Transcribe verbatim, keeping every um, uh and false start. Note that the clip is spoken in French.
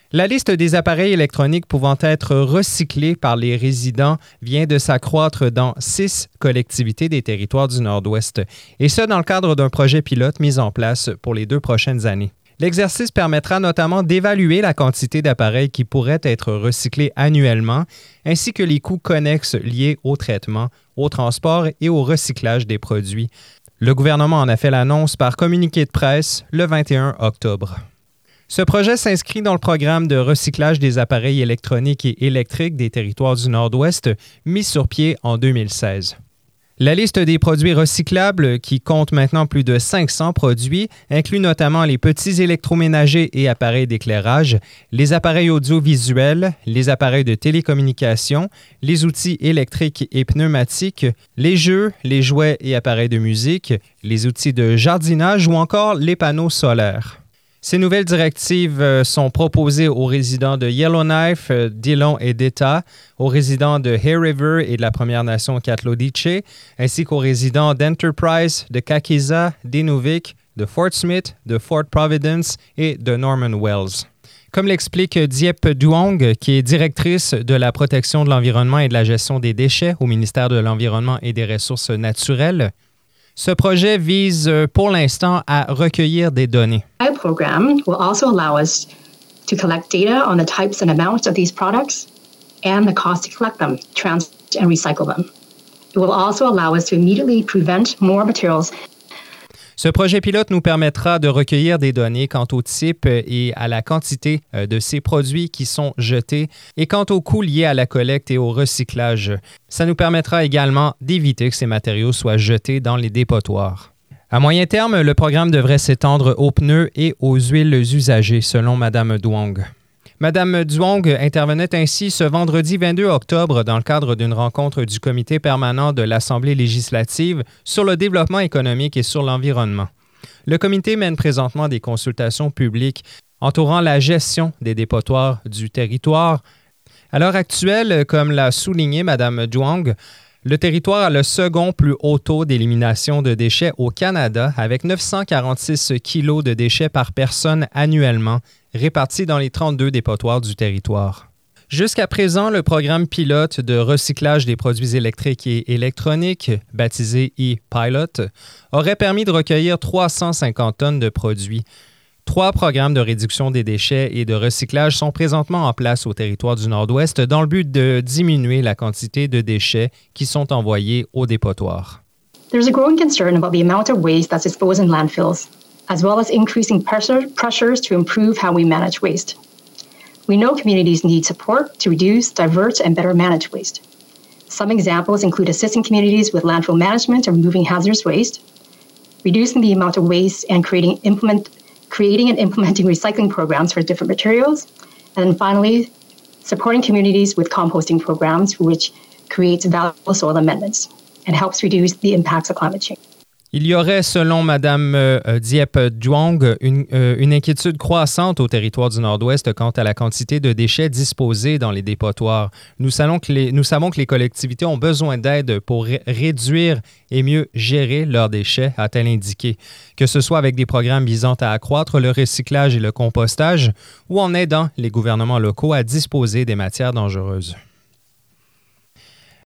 La liste des appareils électroniques pouvant être recyclés par les résidents vient de s'accroître dans six collectivités des territoires du Nord-Ouest, et ce dans le cadre d'un projet pilote mis en place pour les deux prochaines années. L'exercice permettra notamment d'évaluer la quantité d'appareils qui pourraient être recyclés annuellement, ainsi que les coûts connexes liés au traitement, au transport et au recyclage des produits. Le gouvernement en a fait l'annonce par communiqué de presse le vingt et un octobre. Ce projet s'inscrit dans le programme de recyclage des appareils électroniques et électriques des territoires du Nord-Ouest, mis sur pied en deux mille seize. La liste des produits recyclables, qui compte maintenant plus de cinq cents produits, inclut notamment les petits électroménagers et appareils d'éclairage, les appareils audiovisuels, les appareils de télécommunication, les outils électriques et pneumatiques, les jeux, les jouets et appareils de musique, les outils de jardinage ou encore les panneaux solaires. Ces nouvelles directives sont proposées aux résidents de Yellowknife, Dillon et d'État, aux résidents de Hay River et de la Première Nation Katlodiche, ainsi qu'aux résidents d'Enterprise, de Kakisa, d'Inuvik, de Fort Smith, de Fort Providence et de Norman Wells. Comme l'explique Diep Duong, qui est directrice de la protection de l'environnement et de la gestion des déchets au ministère de l'Environnement et des Ressources naturelles, ce projet vise pour l'instant à recueillir des données. Our program will also allow us to collect data on the types and amounts of these products and the cost to collect them, transport and recycle them. It will also allow us to immediately prevent more materials. Ce projet pilote nous permettra de recueillir des données quant au type et à la quantité de ces produits qui sont jetés et quant aux coûts liés à la collecte et au recyclage. Ça nous permettra également d'éviter que ces matériaux soient jetés dans les dépotoirs. À moyen terme, le programme devrait s'étendre aux pneus et aux huiles usagées, selon Mme Duong. Mme Duong intervenait ainsi ce vendredi vingt-deux octobre dans le cadre d'une rencontre du comité permanent de l'Assemblée législative sur le développement économique et sur l'environnement. Le comité mène présentement des consultations publiques entourant la gestion des dépotoirs du territoire. À l'heure actuelle, comme l'a souligné Mme Duong, le territoire a le second plus haut taux d'élimination de déchets au Canada, avec neuf cent quarante-six kilos de déchets par personne annuellement, répartis dans les trente-deux dépotoirs du territoire. Jusqu'à présent, le programme pilote de recyclage des produits électriques et électroniques, baptisé e-Pilot, aurait permis de recueillir trois cent cinquante tonnes de produits. Trois programmes de réduction des déchets et de recyclage sont présentement en place au territoire du Nord-Ouest dans le but de diminuer la quantité de déchets qui sont envoyés aux dépotoirs. There's a growing concern about the amount of waste that's disposed in landfills, as well as increasing pressure, pressures to improve how we manage waste. We know communities need support to reduce, divert, and better manage waste. Some examples include assisting communities with landfill management and removing hazardous waste, reducing the amount of waste and creating implement creating and implementing recycling programs for different materials, and then finally, supporting communities with composting programs, which creates valuable soil amendments and helps reduce the impacts of climate change. Il y aurait, selon Mme euh, Diep Duong, une, euh, une inquiétude croissante au territoire du Nord-Ouest quant à la quantité de déchets disposés dans les dépotoirs. Nous savons que les, nous savons que les collectivités ont besoin d'aide pour ré- réduire et mieux gérer leurs déchets, a-t-elle indiqué, que ce soit avec des programmes visant à accroître le recyclage et le compostage ou en aidant les gouvernements locaux à disposer des matières dangereuses.